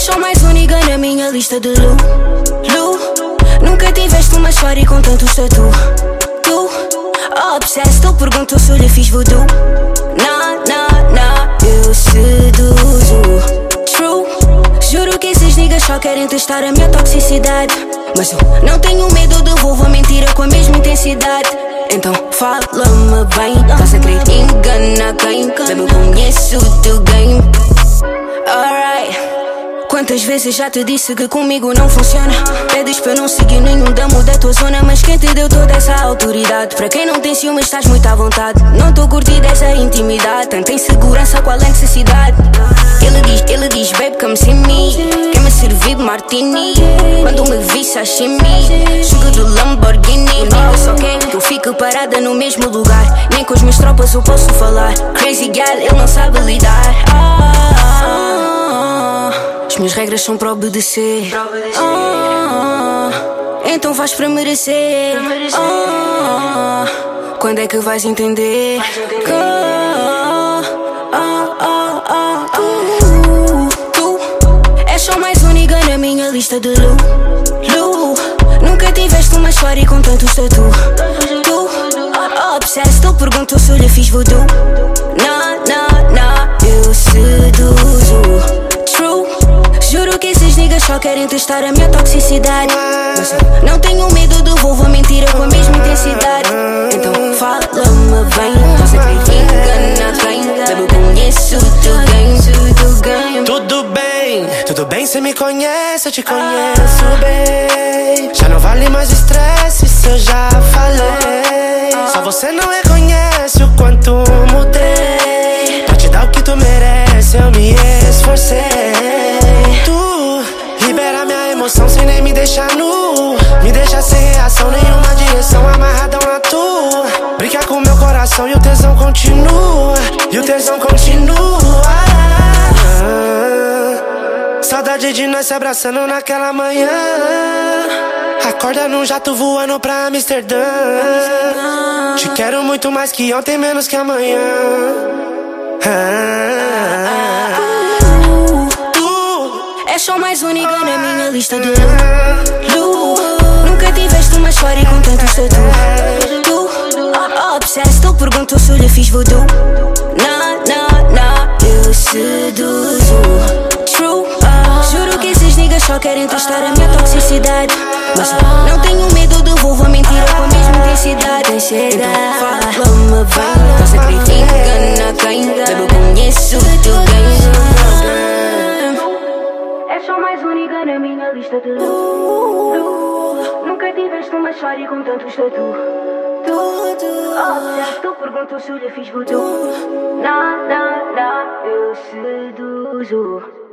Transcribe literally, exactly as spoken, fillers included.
só mais um nigga na minha lista de Lu, Lu. Nunca tiveste uma história com tanto tatu. Tu, obsessed, ele perguntou se eu lhe fiz voodoo. Nah, nah, nah, eu seduzo. True, juro que esses niggas só querem testar a minha toxicidade. Mas eu não tenho medo, devolvo a mentira com a mesma intensidade. Então fala-me bem, estás a querer enganar quem? Baby, eu conheço o teu game. Alright. Quantas vezes já te disse que comigo não funciona? Pedes para não seguir nenhum damo da tua zona, mas quem te deu toda essa autoridade? Para quem não tem ciúmes estás muito à vontade. Não tô curtindo essa intimidade, tanta insegurança, qual é a necessidade? Ele diz, ele diz, babe, come see me. Quer me servir martini quando me vi sashimi. Chego do Lamborghini. Nigga só quer que eu fique parada no mesmo lugar. Nem com as minhas tropas eu posso falar. Crazy gal, ele não sabe lidar. ah, As minhas regras são para obedecer. ah, Então vais para merecer. ah, Quando é que vais entender? Que ah, ah, ah, tu, tu és só mais um nigga na minha lista de Lu, Lu. Nunca tiveste uma história com tanto tatu. Tu, obsessed, ele perguntou se eu lhe fiz voodoo. Nah, nah, nah, eu seduzo. True, juro que esses niggas só querem testar a minha toxicidade. Mas eu não tenho medo, devolvo a mentira com a mesma intensidade. Então fala-me bem, estás a querer enganar quem? Baby, eu conheço o teu game. Tudo bem, tudo bem, cê me conhece, eu te conheço bem. Já não vale mais estresse, se eu já falei. Só você não reconhece o quanto mudei. Pra te dar o que tu merece, eu me esforcei. Tu libera minha emoção sem nem me deixar nu. Me deixa sem reação, nenhuma direção, amarradão na tua. Brinca com meu coração e o tesão continua. E o tesão continua. Saudade de nós se abraçando naquela manhã. Acorda num jato voando pra Amsterdã. Te quero muito mais que ontem, menos que amanhã. ah, Tu, tu és só mais um nigga na minha lista de Lu, Lu. Nunca tiveste uma história com tanto tatu. Tu, obsessed, ele perguntou se eu lhe fiz voodoo. Nah, nah, nah, eu seduzo. True, juro que esses niggas só querem testar a minha toxicidade. Mas eu não tenho medo, devolvo a mentira com a mesma intensidade. Então fala-me bem, estás a querer enganar quem? Baby, eu conheço o teu game. É só mais um nigga na minha lista de Lu, Lu. Nunca tiveste uma história com tantos tatu. Oh, tu perguntou se eu lhe fiz voodoo. Nah, nah, nah, eu seduzo.